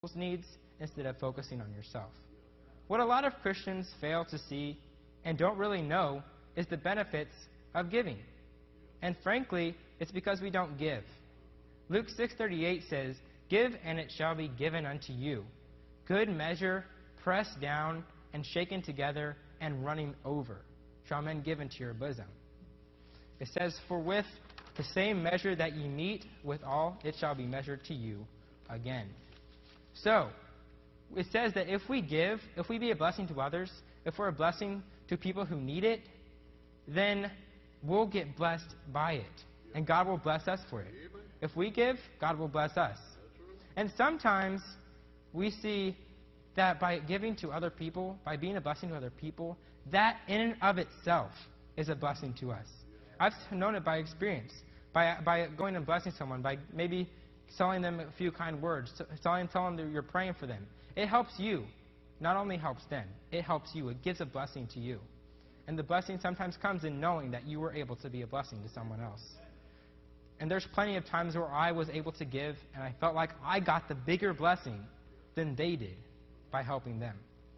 needs instead of focusing on yourself. What a lot of Christians fail to see and don't really know is the benefits of giving. And frankly, it's because we don't give. Luke 6:38 says, "Give, and it shall be given unto you. Good measure, pressed down, and shaken together, and running over, shall men give into your bosom." It says, "For with the same measure that ye meet withal, it shall be measured to you again." So, it says that if we give, if we be a blessing to others, if we're a blessing to people who need it, then we'll get blessed by it. And God will bless us for it. If we give, God will bless us. And sometimes we see that by giving to other people, by being a blessing to other people, that in and of itself is a blessing to us. I've known it by experience. By going and blessing someone, by maybe telling them a few kind words, telling them that you're praying for them. It helps you. Not only helps them, it helps you. It gives a blessing to you. And the blessing sometimes comes in knowing that you were able to be a blessing to someone else. And there's plenty of times where I was able to give, and I felt like I got the bigger blessing than they did by helping them.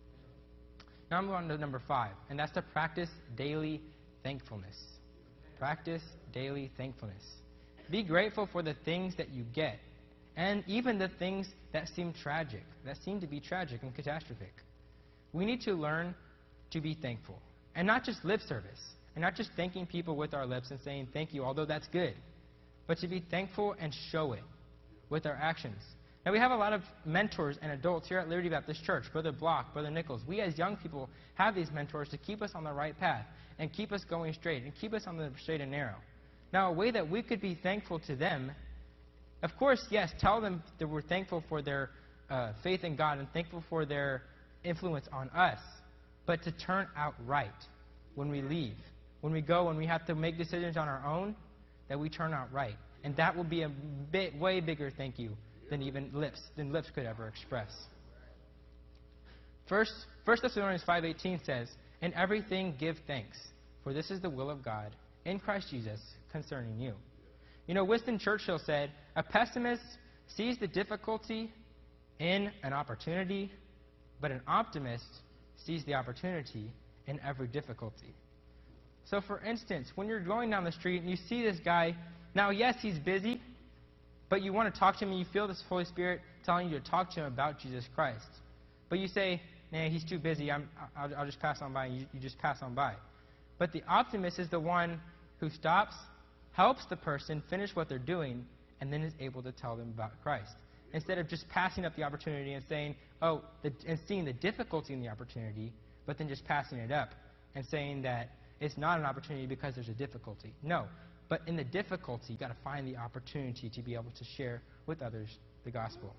Now I'm going to number 5, and that's to practice daily thankfulness. Practice daily thankfulness. Be grateful for the things that you get, and even the things that seem tragic, that seem to be tragic and catastrophic. We need to learn to be thankful, and not just lip service, and not just thanking people with our lips and saying thank you, although that's good, but to be thankful and show it with our actions. Now, we have a lot of mentors and adults here at Liberty Baptist Church, Brother Block, Brother Nichols. We as young people have these mentors to keep us on the right path and keep us going straight and keep us on the straight and narrow. Now, a way that we could be thankful to them, of course, yes, tell them that we're thankful for their faith in God and thankful for their influence on us, but to turn out right when we leave. When we go and we have to make decisions on our own, that we turn out right. And that will be a way bigger thank you than lips could ever express. First Thessalonians 5:18 says, "In everything give thanks, for this is the will of God in Christ Jesus concerning you." You know, Winston Churchill said, "A pessimist sees the difficulty in an opportunity, but an optimist sees the opportunity in every difficulty." So, for instance, when you're going down the street and you see this guy, now, yes, he's busy, but you want to talk to him and you feel this Holy Spirit telling you to talk to him about Jesus Christ. But you say, "Nah, he's too busy. I'll just pass on by." And you just pass on by. But the optimist is the one who stops, helps the person finish what they're doing, and then is able to tell them about Christ. Instead of just passing up the opportunity and saying, and seeing the difficulty in the opportunity, but then just passing it up and saying that it's not an opportunity because there's a difficulty. No, but in the difficulty, you've got to find the opportunity to be able to share with others the gospel.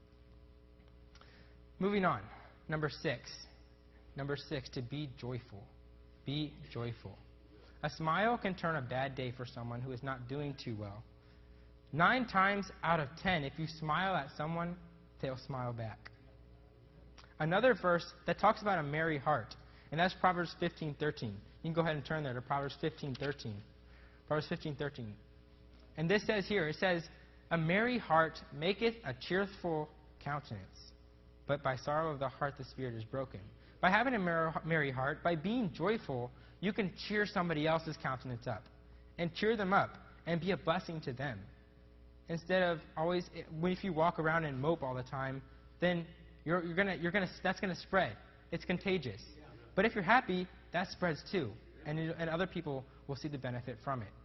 Moving on, number 6. Number 6, to be joyful. Be joyful. A smile can turn a bad day for someone who is not doing too well. 9 times out of 10, if you smile at someone, they'll smile back. Another verse that talks about a merry heart, and that's Proverbs 15:13. You can go ahead and turn there to Proverbs 15:13. Proverbs 15:13. And this says here, it says, "A merry heart maketh a cheerful countenance, but by sorrow of the heart the spirit is broken." By having a merry heart, by being joyful, you can cheer somebody else's countenance up and cheer them up and be a blessing to them. Instead of always, if you walk around and mope all the time, then that's gonna spread. It's contagious. But if you're happy, that spreads too, and other people will see the benefit from it.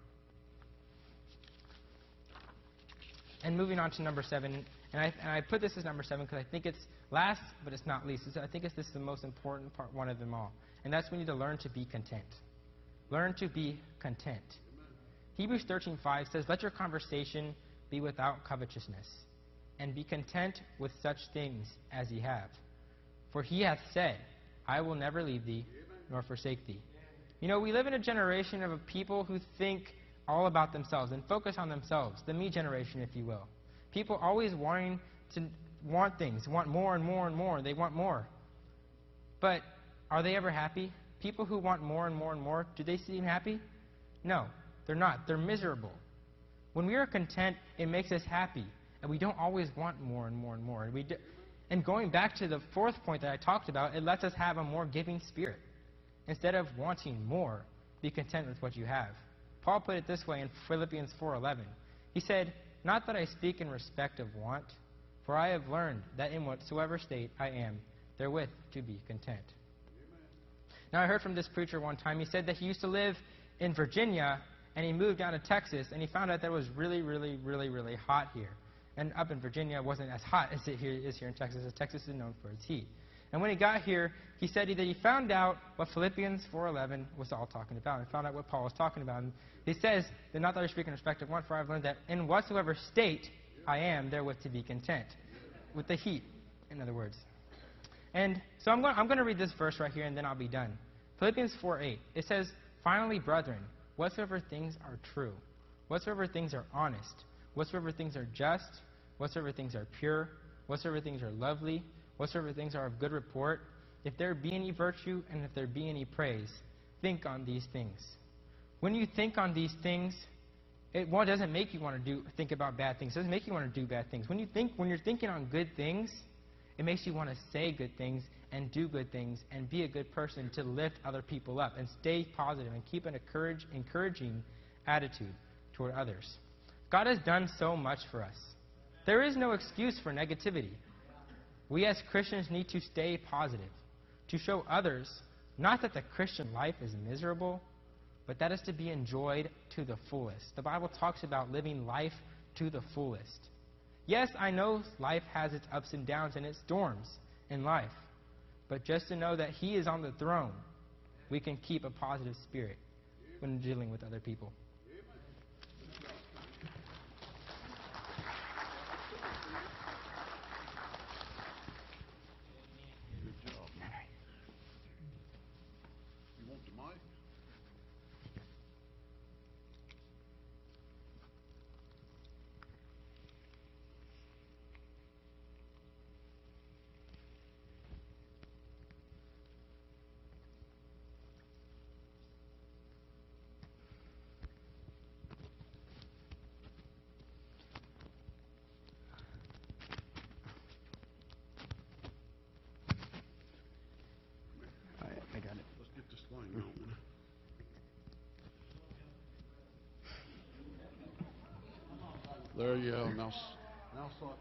And moving on to number 7, and I put this as number 7 because I think it's last, but it's not least. I think this is the most important part, one of them all, and that's we need to learn to be content. Learn to be content. Hebrews 13:5 says, "Let your conversation be without covetousness, and be content with such things as ye have. For he hath said, I will never leave thee, nor forsake thee." You know, we live in a generation of people who think all about themselves and focus on themselves, the me generation, if you will. People always want things, want more and more and more. They want more. But are they ever happy? People who want more and more and more, do they seem happy? No, they're not. They're miserable. When we are content, it makes us happy, and we don't always want more and more and more. And going back to the fourth point that I talked about, it lets us have a more giving spirit. Instead of wanting more, be content with what you have. Paul put it this way in Philippians 4:11. He said, "Not that I speak in respect of want, for I have learned that in whatsoever state I am, therewith to be content." Now, I heard from this preacher one time. He said that he used to live in Virginia, and he moved down to Texas, and he found out that it was really, really, really, really hot here. And up in Virginia, it wasn't as hot as it is here in Texas, as Texas is known for its heat. And when he got here, he said that he found out what Philippians 4:11 was all talking about, and found out what Paul was talking about. And he says that not that I speak in respect of one, for I have learned that in whatsoever state I am, therewith to be content. With the heat, in other words. And so I'm going to read this verse right here, and then I'll be done. Philippians 4:8. It says, "Finally, brethren, whatsoever things are true, whatsoever things are honest, whatsoever things are just, whatsoever things are pure, whatsoever things are lovely, whatsoever things are of good report, if there be any virtue and if there be any praise, think on these things." When you think on these things, it doesn't make you want to think about bad things. It doesn't make you want to do bad things. When you're thinking on good things, it makes you want to say good things and do good things and be a good person to lift other people up and stay positive and keep an encouraging attitude toward others. God has done so much for us. There is no excuse for negativity. We as Christians need to stay positive, to show others not that the Christian life is miserable, but that is to be enjoyed to the fullest. The Bible talks about living life to the fullest. Yes, I know life has its ups and downs and its storms in life, but just to know that He is on the throne, we can keep a positive spirit when dealing with other people. I got it. Let's get this line going. There you go. Now stop.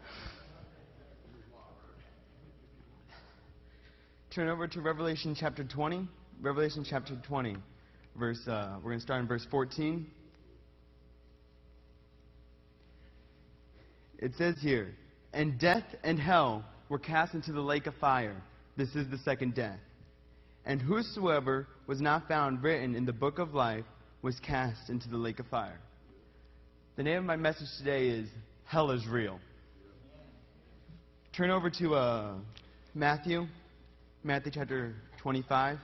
Turn over to Revelation chapter 20. Revelation chapter 20. We're going to start in verse 14. It says here, "And death and hell were cast into the lake of fire. This is the second death. And whosoever was not found written in the book of life was cast into the lake of fire." The name of my message today is Hell is Real. Turn over to Matthew chapter 25.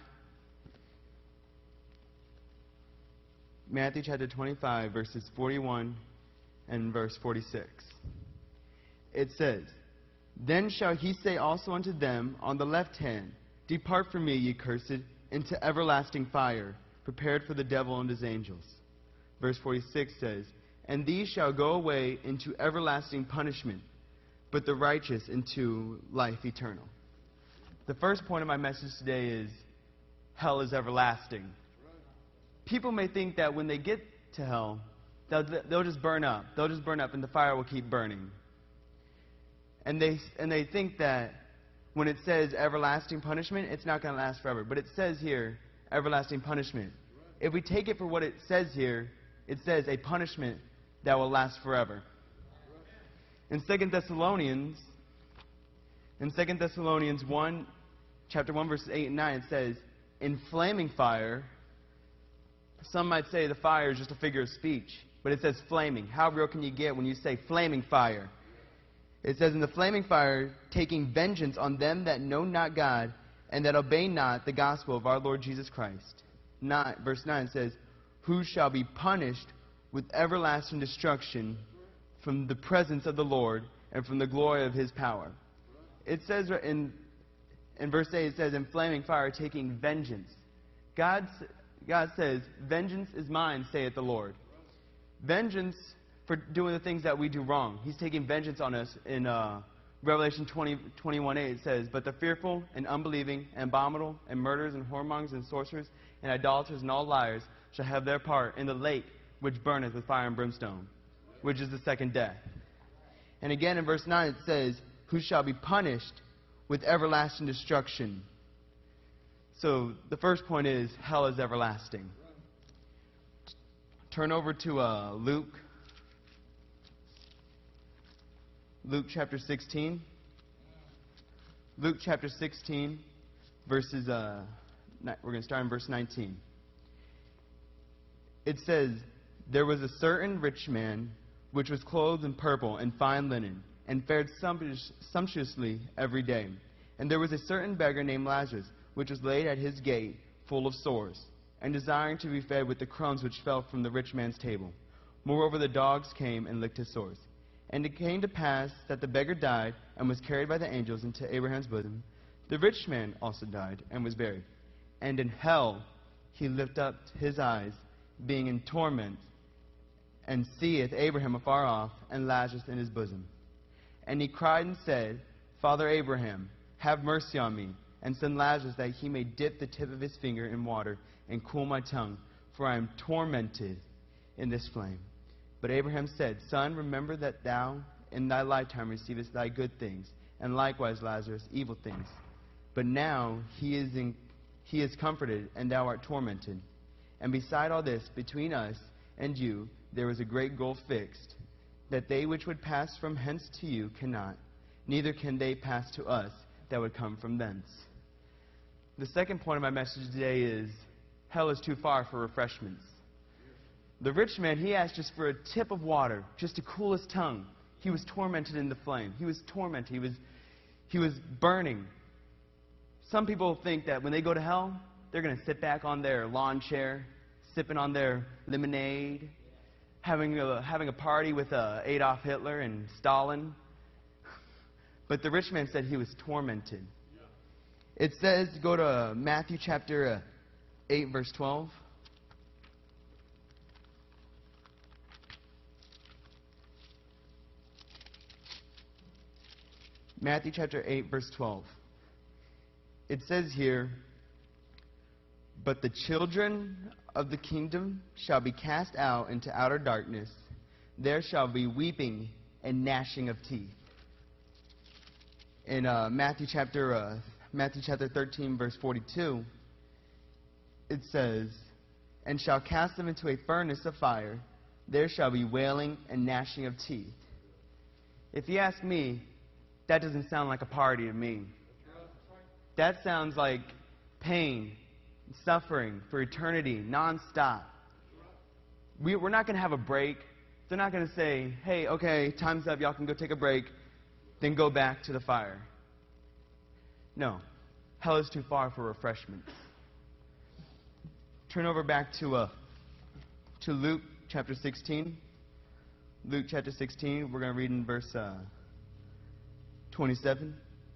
Matthew chapter 25, verses 41 and verse 46. It says, "Then shall he say also unto them on the left hand, Depart from me, ye cursed, into everlasting fire, prepared for the devil and his angels." Verse 46 says, "And these shall go away into everlasting punishment, but the righteous into life eternal." The first point of my message today is, hell is everlasting. People may think that when they get to hell, they'll just burn up. They'll just burn up and the fire will keep burning. And they think that when it says everlasting punishment, it's not going to last forever. But it says here, everlasting punishment. If we take it for what it says here, it says a punishment that will last forever. In 2 Thessalonians 1, chapter 1, verses 8 and 9, it says, "In flaming fire," some might say the fire is just a figure of speech, but it says flaming. How real can you get when you say flaming fire? It says, "In the flaming fire, taking vengeance on them that know not God, and that obey not the gospel of our Lord Jesus Christ." Verse 9 says, "Who shall be punished with everlasting destruction from the presence of the Lord and from the glory of His power." It says in verse 8, it says, "In flaming fire, taking vengeance." God says, "Vengeance is mine, saith the Lord." Vengeance for doing the things that we do wrong. He's taking vengeance on us Revelation 21:8 says, "But the fearful and unbelieving and abominable and murderers and whoremongers and sorcerers and idolaters and all liars shall have their part in the lake which burneth with fire and brimstone," which is the second death. And again in verse 9 it says, "Who shall be punished with everlasting destruction." So the first point is hell is everlasting. Turn over to Luke. Luke chapter 16. Luke chapter 16, verses, we're going to start in verse 19. It says, "There was a certain rich man, which was clothed in purple and fine linen, and fared sumptuously every day. And there was a certain beggar named Lazarus, which was laid at his gate, full of sores, and desiring to be fed with the crumbs which fell from the rich man's table. Moreover, the dogs came and licked his sores. And it came to pass that the beggar died and was carried by the angels into Abraham's bosom. The rich man also died and was buried. And in hell he lifted up his eyes, being in torment, and seeth Abraham afar off, and Lazarus in his bosom. And he cried and said, Father Abraham, have mercy on me, and send Lazarus that he may dip the tip of his finger in water and cool my tongue, for I am tormented in this flame. But Abraham said, Son, remember that thou in thy lifetime receivest thy good things, and likewise Lazarus evil things. But now he is comforted, and thou art tormented. And beside all this, between us and you, there is a great gulf fixed, that they which would pass from hence to you cannot, neither can they pass to us that would come from thence." The second point of my message today is, hell is too far for refreshments. The rich man, he asked just for a tip of water, just to cool his tongue. He was tormented in the flame. He was tormented. He was burning. Some people think that when they go to hell, they're going to sit back on their lawn chair, sipping on their lemonade, having a party with Adolf Hitler and Stalin. But the rich man said he was tormented. It says, go to Matthew chapter 8, verse 12. Matthew chapter 8, verse 12. It says here, "But the children of the kingdom shall be cast out into outer darkness. There shall be weeping and gnashing of teeth." In Matthew chapter 13, verse 42, it says, "And shall cast them into a furnace of fire. There shall be wailing and gnashing of teeth." If you ask me, that doesn't sound like a party to me. That sounds like pain, suffering for eternity, nonstop. We're not going to have a break. They're not going to say, hey, okay, time's up, y'all can go take a break, then go back to the fire. No. Hell is too far for refreshment. Turn over back to Luke chapter 16. Luke chapter 16, we're going to read in verse 27.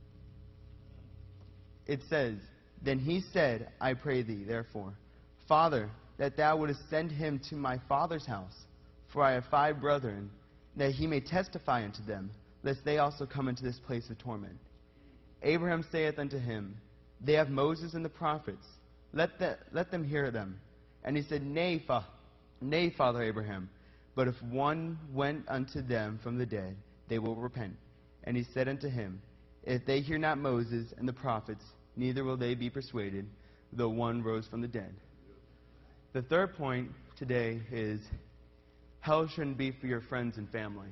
It says, "Then he said, I pray thee, therefore, Father, that thou wouldest send him to my father's house, for I have 5 brethren, that he may testify unto them, lest they also come into this place of torment. Abraham saith unto him, They have Moses and the prophets. Let them hear them. And he said, Nay, Father Abraham, but if one went unto them from the dead, they will repent. And he said unto him, If they hear not Moses and the prophets, neither will they be persuaded, though one rose from the dead." The third point today is, hell shouldn't be for your friends and family.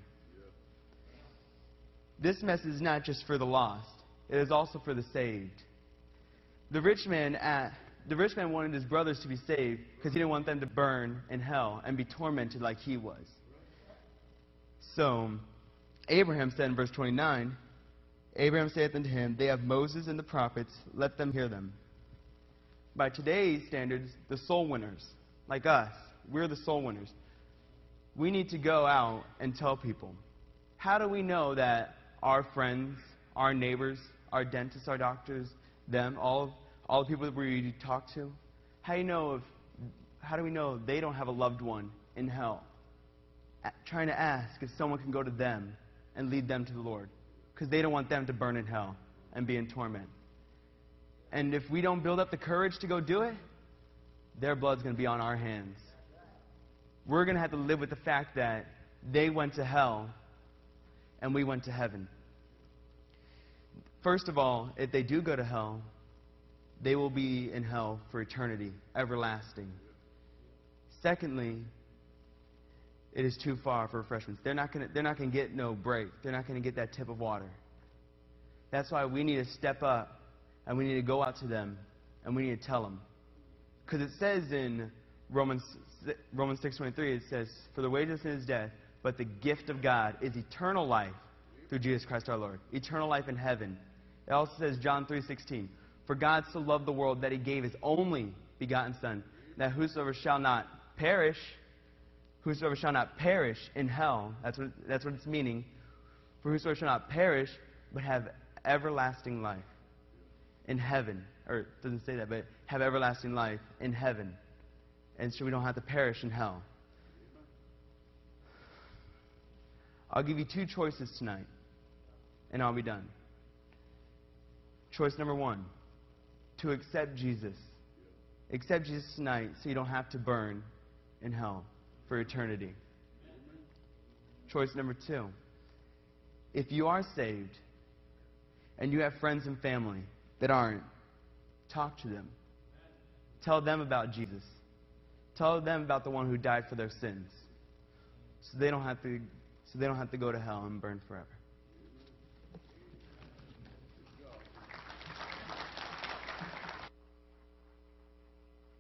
This message is not just for the lost. It is also for the saved. The rich man wanted his brothers to be saved because he didn't want them to burn in hell and be tormented like he was. So, Abraham said in verse 29, Abraham saith unto him, They have Moses and the prophets, let them hear them. By today's standards, the soul winners, like us, we're the soul winners. We need to go out and tell people. How do we know that our friends, our neighbors, our dentists, our doctors, them, all the people that we talk to, how do we know they don't have a loved one in hell? Trying to ask if someone can go to them and lead them to the Lord. because they don't want them to burn in hell and be in torment. And if we don't build up the courage to go do it, their blood's going to be on our hands. We're going to have to live with the fact that they went to hell and we went to heaven. First of all, if they do go to hell, they will be in hell for eternity, everlasting. Secondly, it is too far for refreshments. They're not going to get no break. They're not going to get that tip of water. That's why we need to step up and we need to go out to them and we need to tell them. Because it says in Romans 6:23, it says, "For the wages of sin is death, but the gift of God is eternal life through Jesus Christ our Lord." Eternal life in heaven. It also says, John 3:16, "For God so loved the world that he gave his only begotten Son, that whosoever shall not perish in hell," that's what it's meaning, "for whosoever shall not perish, but have everlasting life in heaven." Or it doesn't say that, but have everlasting life in heaven. And so we don't have to perish in hell. I'll give you two choices tonight, and I'll be done. Choice number one, to accept Jesus. Accept Jesus tonight so you don't have to burn in hell for eternity. Choice number two, if you are saved and you have friends and family that aren't, talk to them. Tell them about Jesus. Tell them about the one who died for their sins, so they don't have to go to hell and burn forever.